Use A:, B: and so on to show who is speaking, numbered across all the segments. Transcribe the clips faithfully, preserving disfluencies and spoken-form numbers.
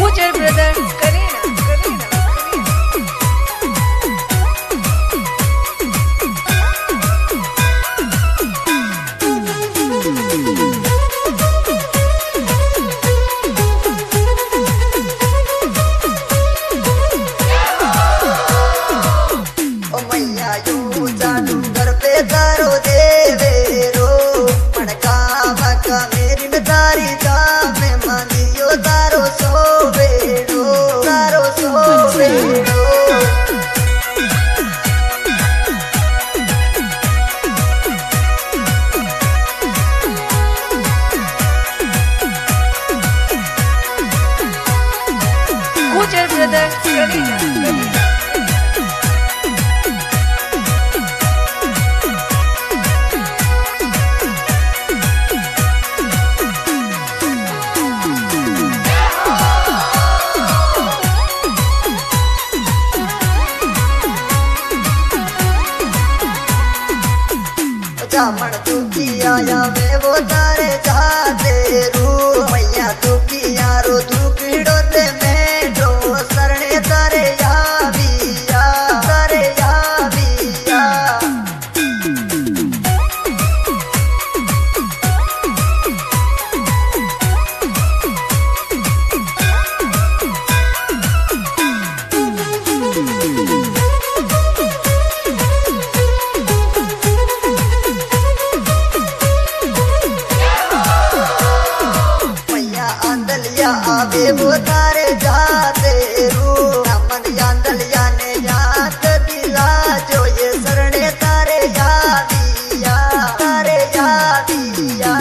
A: गुजर ब्रदर करीना करीना
B: ओ मैया यूं जादू घर पे तारो देवे रो पड़काव का मेरी में तारी जा में मांगियो तारो सोवेड़ो तारो सोवेड़ो
A: गुजर ब्रदर करीना करीना
B: जामन दुखी आया वे वो तारे जाते रू मैया दुखी यारो दुखड़ो ते मेडो सरणे तारे या बिया तारे या बिया अंदलिया आवे वो तारे जाते रू मन अंदलिया ने याद दिला जो ये सरणे तारे या दिया तारे या दिया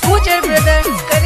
A: गुजर ब्रदर